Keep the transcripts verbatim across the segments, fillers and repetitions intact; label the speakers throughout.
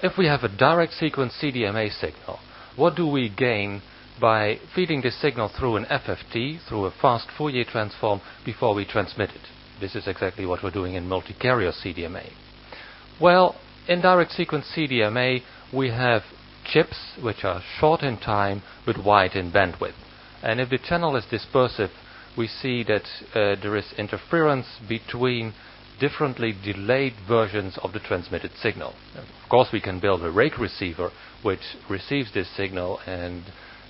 Speaker 1: If we have a direct sequence C D M A signal, what do we gain by feeding this signal through an F F T, through a fast Fourier transform, before we transmit it? This is exactly what we're doing in multi-carrier C D M A. Well, in direct sequence C D M A, we have chips which are short in time but wide in bandwidth. And if the channel is dispersive, we see that uh, there is interference between differently delayed versions of the transmitted signal. Of course, we can build a rake receiver which receives this signal and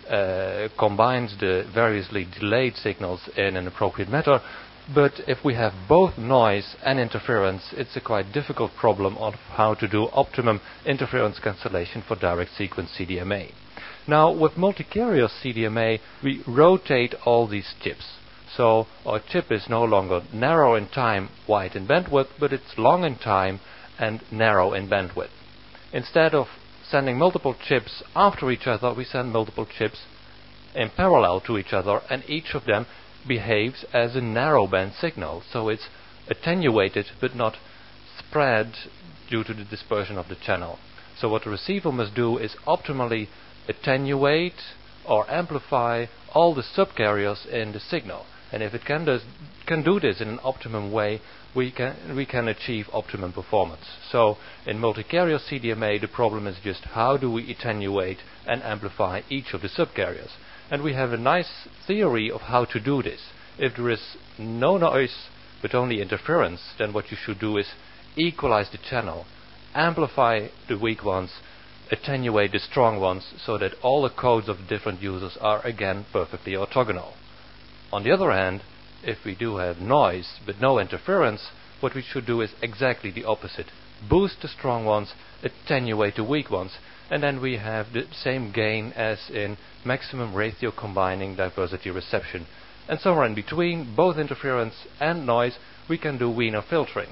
Speaker 1: uh, combines the variously delayed signals in an appropriate manner. But if we have both noise and interference, it's a quite difficult problem of how to do optimum interference cancellation for direct sequence C D M A. Now, with multi-carrier C D M A, we rotate all these chips. So our chip is no longer narrow in time, wide in bandwidth, but it's long in time and narrow in bandwidth. Instead of sending multiple chips after each other, we send multiple chips in parallel to each other, and each of them behaves as a narrowband signal. So it's attenuated but not spread due to the dispersion of the channel. So what the receiver must do is optimally attenuate or amplify all the subcarriers in the signal. And if it can, does, can do this in an optimum way, we can, we can achieve optimum performance. So in multi-carrier C D M A, the problem is just how do we attenuate and amplify each of the subcarriers. And we have a nice theory of how to do this. If there is no noise but only interference, then what you should do is equalize the channel, amplify the weak ones, attenuate the strong ones, so that all the codes of the different users are again perfectly orthogonal. On the other hand, if we do have noise but no interference, what we should do is exactly the opposite. Boost the strong ones, attenuate the weak ones, and then we have the same gain as in maximum ratio combining diversity reception. And somewhere in between, both interference and noise, we can do Wiener filtering.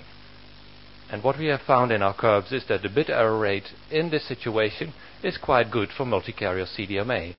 Speaker 1: And what we have found in our curves is that the bit error rate in this situation is quite good for multi-carrier C D M A.